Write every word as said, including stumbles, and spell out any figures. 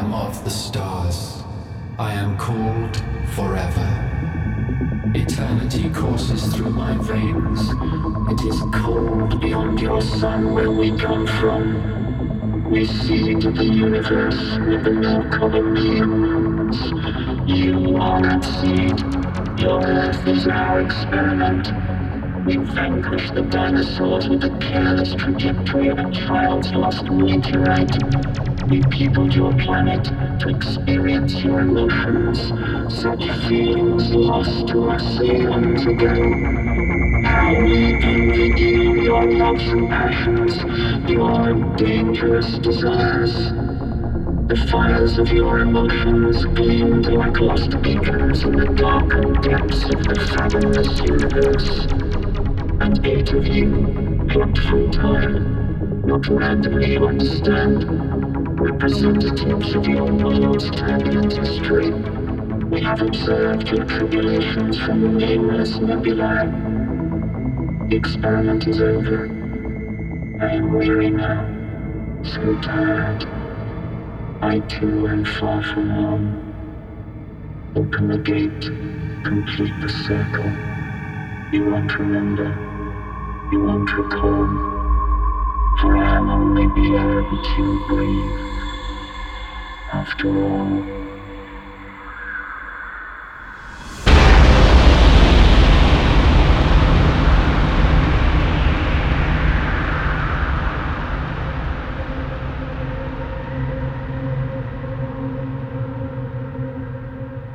am of the stars. I am called forever. Eternity courses through my veins. It is cold beyond your sun where we come from. We seed the universe with the milk of a million moons. You are that seed. Your earth is our experiment. We vanquish the dinosaurs with the careless trajectory of a child's lost meteorite. We peopled your planet to experience your emotions, such feelings lost to us eons ago. How we envied you, your loves and passions, your dangerous desires. The fires of your emotions gleamed like lost beacons in the darkened depths of the fathomless universe. And eight of you, plucked from time, not randomly you understand, representatives of your world's turbulent history. We have observed your tribulations from the nameless nebulae. The experiment is over. I am weary now, so tired. I too am far from home. Open the gate, complete the circle. You won't remember, you won't recall, for I am only the air that you breathe. After all,